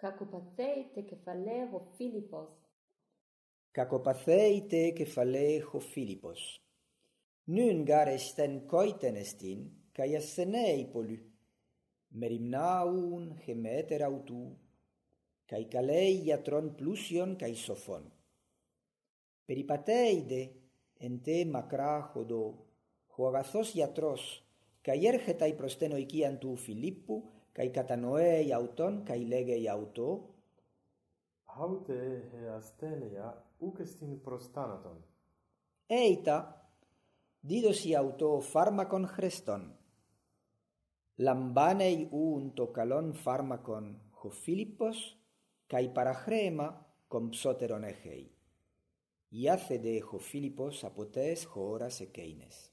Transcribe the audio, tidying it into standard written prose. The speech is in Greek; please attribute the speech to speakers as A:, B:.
A: Κακοπαθέητε κεφαλαίο Φίλιππος.
B: Κακοπαθέητε κεφαλαίο Φίλιππος. Νουν γάρεστεν κόιτεν εστίν, καί ασθενέει πολλού. Μεριμνάουν χεμέτερα ουτού, καί καλέει γιατρών πλούσιον καί σοφών. Περιπατέητε εν τε μακρά χοδό, ο αγαθός γιατρός, καί έρχεται προς τεν οικίαν του Φιλίππου, καί κατανοέει αυτόν, καί λέγει αυτό,
C: Haute he asthenia uc estin pros thanaton.
B: Έιτα, δίδωση αυτό φάρμακον χρεστών. Λαμπάνεϊ ούν το καλόν φάρμακον ο Φίλιππος, καί παραχρέμα κομψότερον έχεϊ. Ιάθεδε ο Φίλιππος από τες χώρας εκείνες.